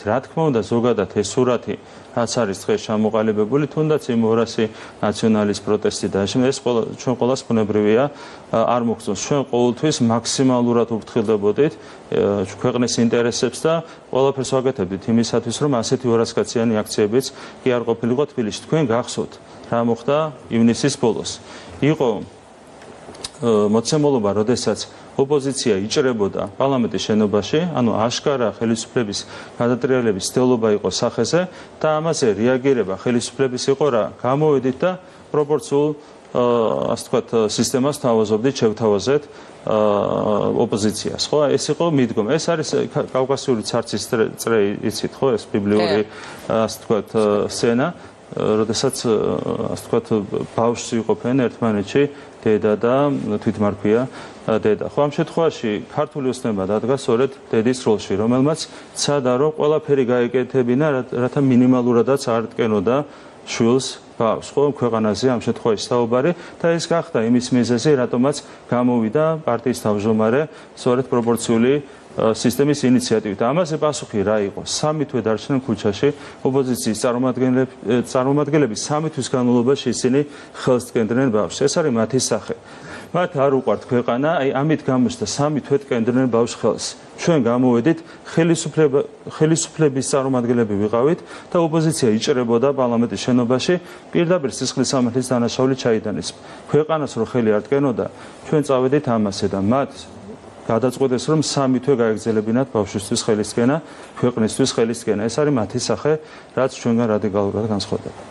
რა თქმა უნდა, ზოგადად ეს სურათი რაც არის დღეს ჩამოყალიბებული, თუნდაც იმ 200 ნაციონალის პროტესტი და ეს ჩვენ ყველას ბუნებრივია არ მოგწონს. ჩვენ ყოველთვის მაქსიმალურად ვფრთხილდებოდით ქვეყნის ინტერესებს და ყველაფერს ვაკეთებდით იმისათვის, რომ ასეთი 200-კაციანი აქციებიც კი არ ყოფილიყო თბილისში. თქვენ გახსოვთ, რა მოხდა ივნისის ბოლოს. იყო მოცემულობა, როდესაც ოპოზიცია იჭრებოდა პარლამენტის შენობაში, ანუ აშკარა ხელისუფლების გადატრიალების ცდილობა იყო სახეზე და ამაზე რეაგირება ხელისუფლების იყო რა, გამოვედით და პროპორციულ ასე ვთქვათ სისტემას თავაზობდით, შევთავაზეთ ოპოზიციას, ხო? ეს იყო მიდგომა. ეს არის კავკასიური ცარცის წრე, იცით, ხო? ეს ბიბლიური ასე ვთქვათ სცენა, როდესაც ასე ვთქვათ ბავშვს იყოფენ ერთმანეთში დედა და თვითმარქვია დედა. ხო, ამ შემთხვევაში ქართული ოცნება დადგა სწორედ დედის როლში, რომელმაც ცადა რომ ყველაფერი გაეკეთებინა, რათა მინიმალურადაც არ ტკენოდა შვილს ბავშვს, ხო, ქვეყანაზე ამ შემთხვევაში საუბარი და ეს გახდა იმის მიზეზი, რატომაც გამოვიდა პარტიის თავმჯდომარე სწორედ პროპორციული სისტემის ინიციატივით. ამაზე პასუხი რა იყო? 3 თვე დარჩნენ ქუჩაში ოპოზიციის წარმომადგენლები 3 თვის განმავლობაში ისინი ხელს ტკენდნენ ბავშვს. ეს არის მათი სახე. მათ არ უყვართ ქვეყანა, აი ამით გამოჩნდა 3 თვე ტკენდნენ ბავშვს ხელს. ჩვენ გამოვედით ხელისუფლების წარმომადგენლები ვიყავით და ოპოზიცია იჭრებოდა პარლამენტის შენობაში, პირდაპირ სისხლის სამართლის დანაშაული ჩაიდანეს. ქვეყანას რო ხელი არ ტკენოდა, ჩვენ წავედით ამასე და მათ გადაწყვეტეს, რომ 3 თვე გაეგზელებინათ ბავშვისთვის ხელისკენა, ქვეყნისთვის ხელისკენა. ეს არის მათი სახე, რაც ჩვენგან რადიკალურად განსხვავდება.